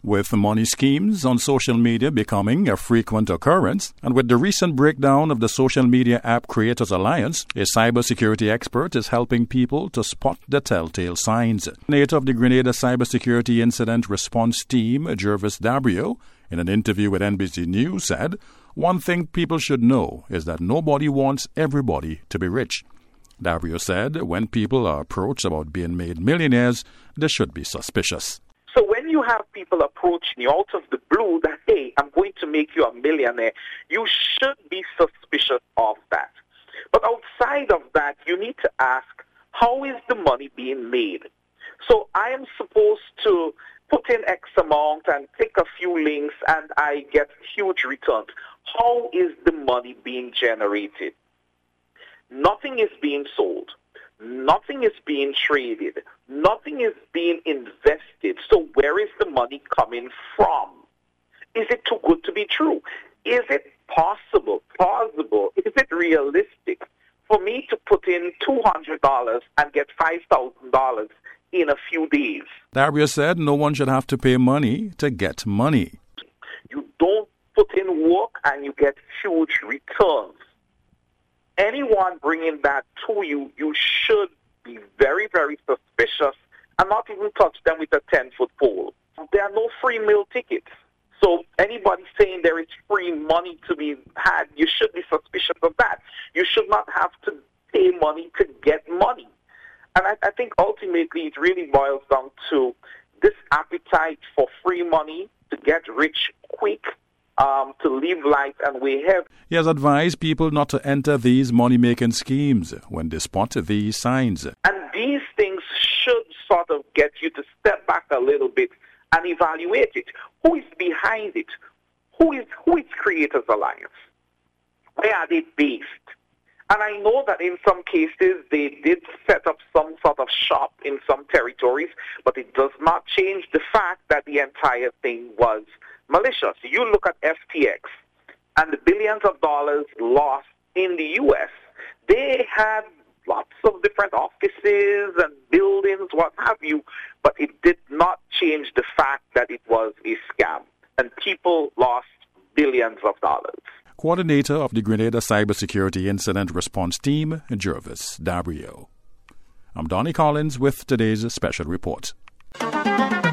With money schemes on social media becoming a frequent occurrence, and with the recent breakdown of the Social Media App Creators Alliance, a cybersecurity expert is helping people to spot the telltale signs. Coordinator of the Grenada Cybersecurity Incident Response Team, Jervis Dabrio, in an interview with NBC News said, "One thing people should know is that nobody wants everybody to be rich." Dabrio said when people are approached about being made millionaires, they should be suspicious. So when you have people approaching you out of the blue that, hey, I'm going to make you a millionaire, you should be suspicious of that. But outside of that, you need to ask, how is the money being made? So I am supposed to put in X amount and click a few links and I get huge returns. How is the money being generated? Nothing is being sold. Nothing is being traded. Nothing is being invested. So where is the money coming from? Is it too good to be true? Is it possible, plausible? Is it realistic for me to put in $200 and get $5,000 in a few days? Dabrio said no one should have to pay money to get money. You don't put in work and you get huge returns. Anyone bringing that to you, you should be very, very suspicious and not even touch them with a 10-foot pole. There are no free meal tickets. So anybody saying there is free money to be had, you should be suspicious of that. You should not have to pay money to get money. And I think ultimately it really boils down to this appetite for free money to get rich quick, to live life and we have. He has advised people not to enter these money-making schemes when they spot these signs. And these things should sort of get you to step back a little bit and evaluate it. Who is behind it? Who is Creators Alliance? Where are they based? And I know that in some cases they did set up some sort of shop in some territories, but it does not change the fact that the entire thing was malicious. You look at FTX and the billions of dollars lost in the U.S. They had lots of different offices and buildings, what have you, but it did not change the fact that it was a scam and people lost billions of dollars. Coordinator of the Grenada Cybersecurity Incident Response Team, Jervis Dabrio. I'm Donnie Collins with today's special report.